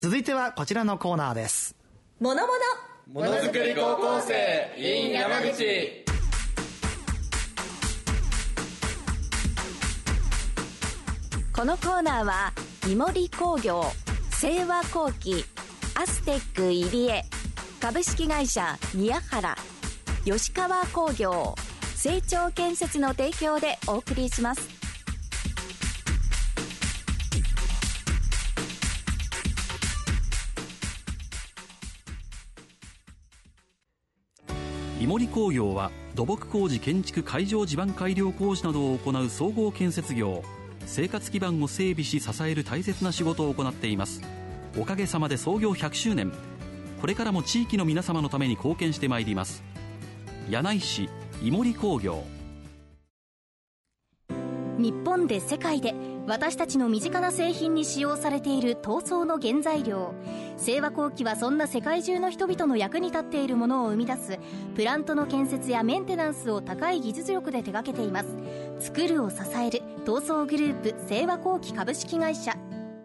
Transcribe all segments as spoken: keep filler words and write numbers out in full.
続いてはこちらのコーナーです。 ものものものづくり高校生 in 山口。 このコーナーはイモリ工業、清和工機、アステック入江、株式会社宮原、吉川工業、成長建設の提供でお送りします。 イモリ工業は土木工事建築海上地盤改良工事などを行う総合建設業。生活基盤を整備し支える大切な仕事を行っています。おかげさまで創業ひゃくしゅうねん。これからも地域の皆様のために貢献してまいります。柳井市イモリ工業。 日本で世界で私たちの身近な製品に使用されている塗装の原材料、清和工機はそんな世界中の人々の役に立っているものを生み出すプラントの建設やメンテナンスを高い技術力で手掛けています。作るを支える塗装グループ清和工機株式会社。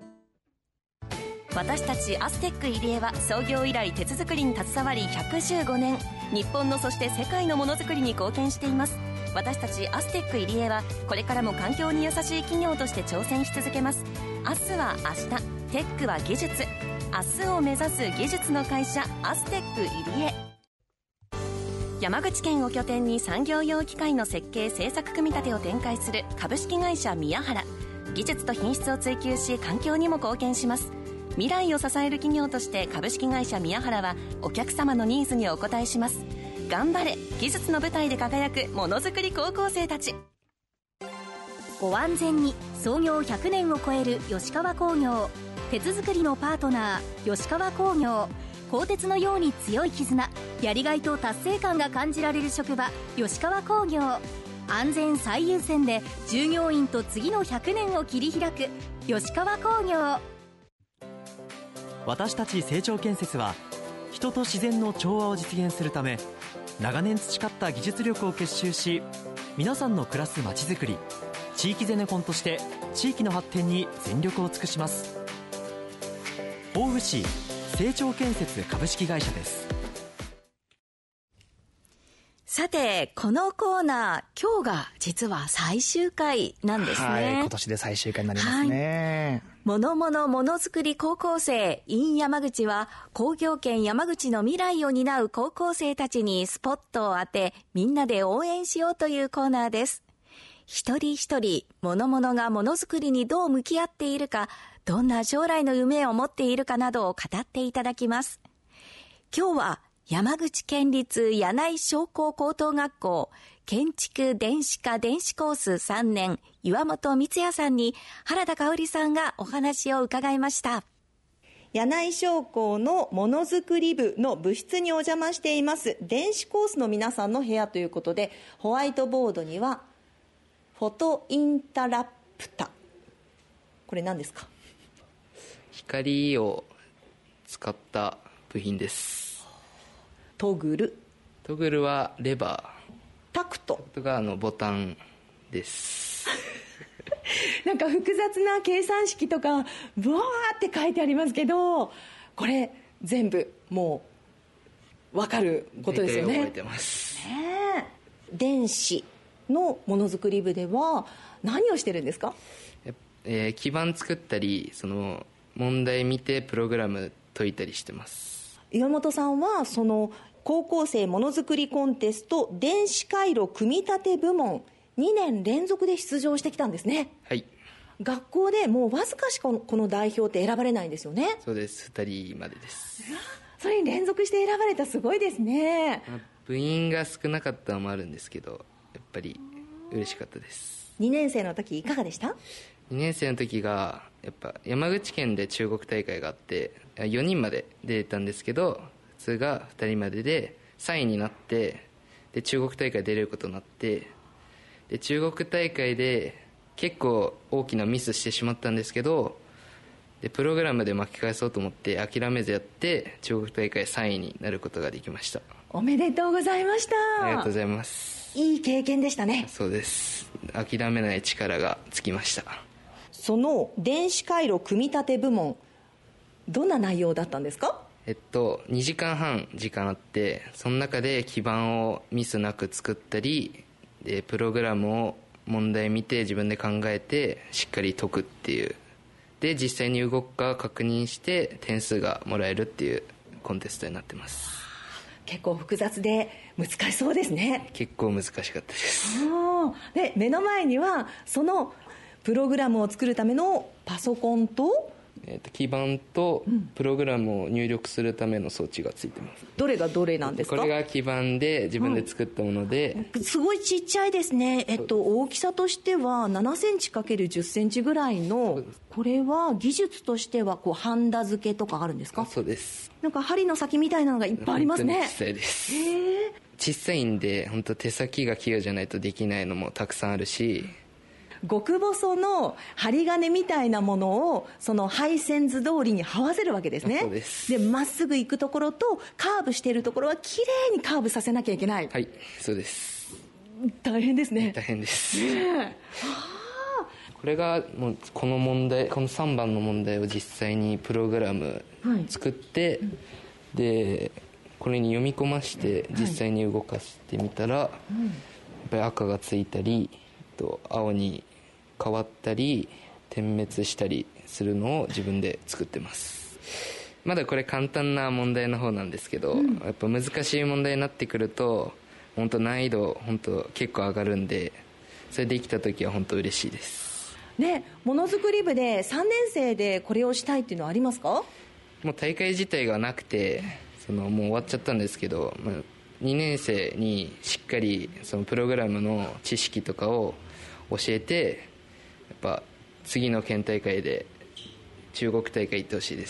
私たちアステック入江は創業以来鉄作りに携わりひゃくじゅうごねん、日本のそして世界のものづくりに貢献しています。私たちアステック入江はこれからも環境に優しい企業として挑戦し続けます。明日は明日、テックは技術、明日を目指す技術の会社アステック入江。山口県を拠点に産業用機械の設計製作組み立てを展開する株式会社宮原。技術と品質を追求し環境にも貢献します。未来を支える企業として株式会社宮原はお客様のニーズにお応えします。頑張れ、技術の舞台で輝くものづくり高校生たち。ご安全に。創業ひゃくねんを超える吉川工業。鉄作りのパートナー吉川工業。鋼鉄のように強い絆、やりがいと達成感が感じられる職場吉川工業。安全最優先で従業員と次のひゃくねんを切り開く吉川工業。 私たち成長建設は人と自然の調和を実現するため、長年培った技術力を結集し、皆さんの暮らすまちづくり、地域ゼネコンとして地域の発展に全力を尽くします。大府市成長建設株式会社です。 さて、このコーナー、今日が実は最終回なんですね。 はい、今年で最終回になりますね。 はい、ものものものづくり高校生 in 山口は、工業圏山口の未来を担う高校生たちにスポットを当て、みんなで応援しようというコーナーです。一人一人、ものものがものづくりにどう向き合っているか、どんな将来の夢を持っているかなどを語っていただきます。今日は、山口県立柳井商工高等学校建築電子科電子コースさんねん岩本光也さんに原田香織さんがお話を伺いました。 柳井商工のものづくり部の部室にお邪魔しています。電子コースの皆さんの部屋ということで、ホワイトボードにはフォトインタラプタ、これ何ですか？ 光を使った部品です。 トグル。 トグルはレバー。 タクト。 タクトがあのボタンです。 なんか複雑な計算式とかブワーって書いてありますけど、これ全部もう分かることですよね。 覚えてます、 ね、電子のものづくり部では何をしてるんですか？ えー、基板作ったり、その問題見てプログラム解いたりしてます。 岩本さんはその高校生ものづくりコンテスト電子回路組み立て部門にねん連続で出場してきたんですね。 はい。 学校でもうわずかしかこの代表って選ばれないんですよね。 そうです。ふたりまでです。 それに連続して選ばれた、すごいですね。 まあ、部員が少なかったのもあるんですけど、やっぱり嬉しかったです。 にねん生の時いかがでした？ にねん生の時がやっぱ山口県で中国大会があってよにんまで出たんですけど、普通がふたりまででさんいになって、で中国大会出れることになって、で中国大会で結構大きなミスしてしまったんですけど、でプログラムで巻き返そうと思って諦めずやって中国大会さんいになることができました。 おめでとうございました。 ありがとうございます。 いい経験でしたね。 そうです。諦めない力がつきました。 その電子回路組み立て部門、 どんな内容だったんですか？ えっとにじかんはん時間あって、その中で基板をミスなく作ったりで、プログラムを問題見て自分で考えてしっかり解くっていう、で実際に動くか確認して点数がもらえるっていうコンテストになってます。 結構複雑で難しそうですね。 結構難しかったです。 で目の前にはそのプログラムを作るためのパソコンと、 えー、と基板とプログラムを入力するための装置がついてます。 どれがどれなんですか？ これが基板で自分で作ったもので、 はい、すごいちっちゃいですね。えっと大きさとしてはななセンチかけるじゅっセンチぐらいの、これは技術としてはこうハンダ付けとかあるんですか？ そうです。 なんか針の先みたいなのがいっぱいありますね。 本当に小さいです。 へー、 小さいんで本当手先が器用じゃないとできないのもたくさんあるし、 極細の針金みたいなものをその配線図通りに這わせるわけですね。 そうです。 でまっすぐ行くところとカーブしているところはきれいにカーブさせなきゃいけない。 はい、そうです。 大変ですね。 大変です、 ね、 これがもうこの問題、このさんばんの問題を実際にプログラム作って、はい、でこれに読み込まして実際に動かしてみたら、はい、やっぱり赤がついたりと青に変わったり点滅したりするのを自分で作ってます。まだこれ簡単な問題の方なんですけど、うん、やっぱ難しい問題になってくると本当難易度本当結構上がるんで、それできた時は本当嬉しいです。 でものづくり部でさんねん生でこれをしたいっていうのはありますか？ もう大会自体がなくてそのもう終わっちゃったんですけど、まあ、にねん生にしっかりそのプログラムの知識とかを教えて、やっぱ次の県大会で中国大会行ってほしいです。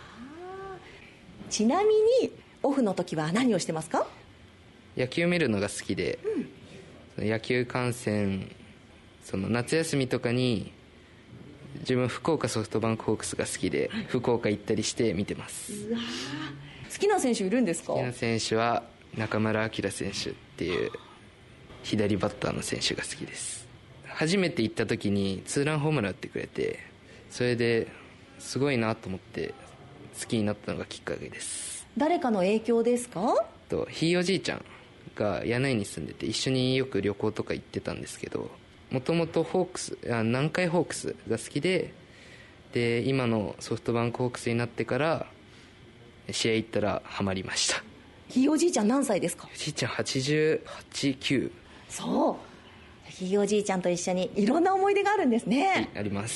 ちなみにオフの時は何をしてますか？ 野球見るのが好きで、うん、野球観戦、その夏休みとかに自分福岡ソフトバンクホークスが好きで、はい、福岡行ったりして見てます。 うわ、好きな選手いるんですか？ 好きな選手は中村晃選手っていう左バッターの選手が好きです。初めて行った時にツーランホームラン打ってくれて、それですごいなと思って好きになったのがきっかけです。 誰かの影響ですか？ とひいおじいちゃんが柳井に住んでて一緒によく旅行とか行ってたんですけど、もともとホークス、南海ホークスが好きで、で今のソフトバンクホークスになってから試合行ったらハマりました。 ひいおじいちゃん何歳ですか？ おじいちゃんはちじゅうはち、きゅう。 そう、ひいおじいちゃんと一緒にいろんな思い出があるんですね。 はい、あります。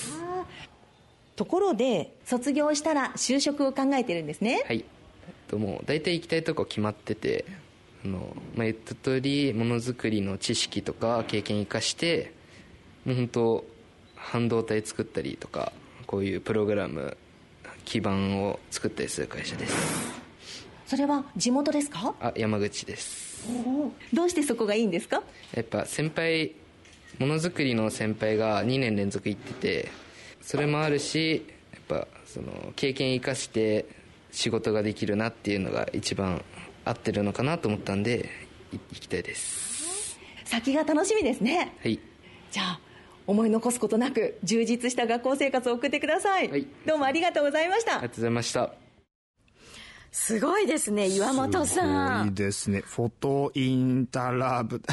ところで卒業したら就職を考えてるんですね。 はい、ともう大体行きたいとこ決まってて、あの、まあ、言った通りものづくりの知識とか経験生かしてもう本当半導体作ったりとかこういうプログラム基板を作ったりする会社です。 それは地元ですか？ あ、山口です。 どうしてそこがいいんですか？ やっぱ先輩ものづくりの先輩がにねん連続行ってて、それもあるしやっぱその経験生かして仕事ができるなっていうのが一番合ってるのかなと思ったんで行きたいです。 先が楽しみですね。 はい、 じゃあ思い残すことなく充実した学校生活を送ってください。はい、どうもありがとうございました。 ありがとうございました。 すごいですね、岩本さん。 すごいですね。フォトインタラブ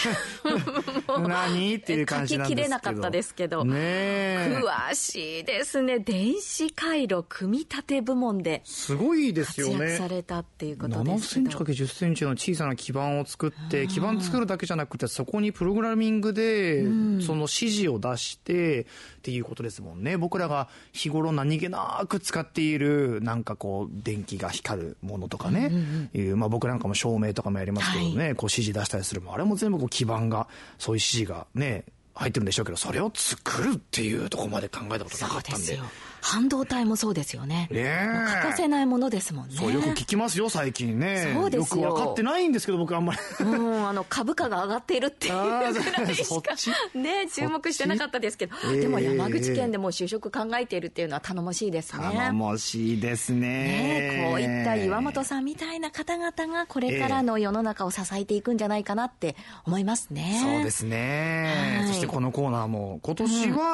何っていう感じなんですけど、書ききれなかったですけど、 ね、詳しいですね。電子回路組み立て部門ですごいですよね。 活躍されたっていうことですけど、 ななセンチかけるじゅっセンチの小さな基板を作って、基板作るだけじゃなくてそこにプログラミングでその指示を出してっていうことですもんね。僕らが日頃何気なく使っているなんかこう電気が光るものとかね、うんうんうん、いうまあ、僕なんかも照明とかもやりますけどね、はい、こう指示出したりするもあれも全部こう基板がそういう指示がね入ってるんでしょうけど、それを作るっていうところまで考えたことなかったんで。 そうですよ。半導体もそうですよね。 ね欠かせないものですもんね。 そうよく聞きますよ最近ね。 そうですよ。 よく分かってないんですけど僕あんまりうんあの株価が上がっているっていうぐらいしかね注目してなかったですけど、えー、でも山口県でも就職考えているっていうのは頼もしいですね。 頼もしいです ね, ねこういった岩本さんみたいな方々がこれからの世の中を支えていくんじゃないかなって思いますね。 そうですね。そしてこのコーナーも今年は、うん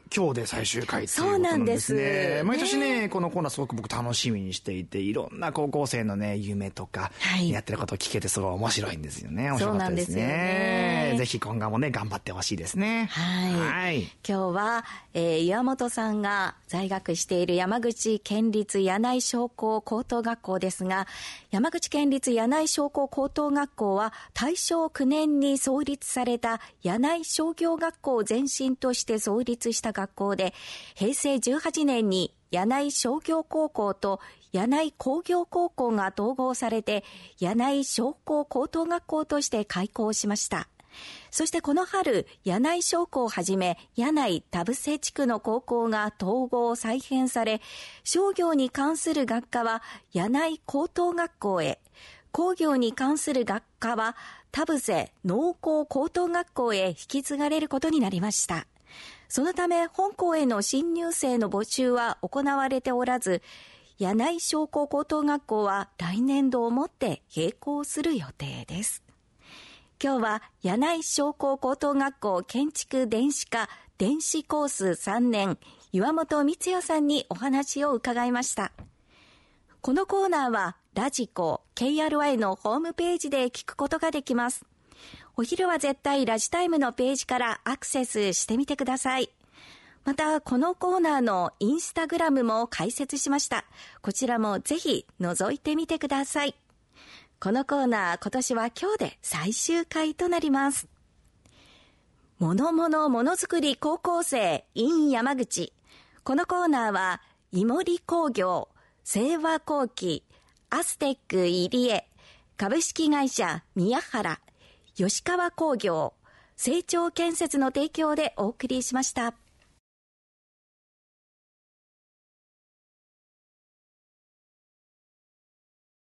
今日で最終回ということなんですね。そうなんです。毎年ね、ねこのコーナーすごく僕楽しみにしていて、いろんな高校生のね、夢とか、はい、やってることを聞けてすごい面白いんですよね。面白かったですね。そうなんですよね。ぜひ今後もね、頑張ってほしいですね。 はい。はい、今日は、えー、岩本さんが在学している山口県立柳井商工高等学校ですが、山口県立柳井商工高等学校は大正きゅうねんに創立された柳井商業学校を前身として創立した学校で、平成じゅうはちねんに柳井商業高校と柳井工業高校が統合されて柳井商工高等学校として開校しました。そしてこの春、柳井商工をはじめ柳井田伏地区の高校が統合再編され、商業に関する学科は柳井高等学校へ、工業に関する学科は田伏農工高等学校へ引き継がれることになりました。そのため本校への新入生の募集は行われておらず、柳井商工高等学校は来年度をもって閉校する予定です。今日は柳井商工高等学校建築電子科電子コースさんねん、岩本光代さんにお話を伺いました。このコーナーはラジコ ケーアールワイ のホームページで聞くことができます。お昼は絶対ラジタイムのページからアクセスしてみてください。またこのコーナーのインスタグラムも開設しました。こちらもぜひ覗いてみてください。このコーナー、今年は今日で最終回となります。ものものものづくり高校生 in 山口。このコーナーは井森工業、清和工機、アステック入江、株式会社宮原、吉川工業、成長建設の提供でお送りしました。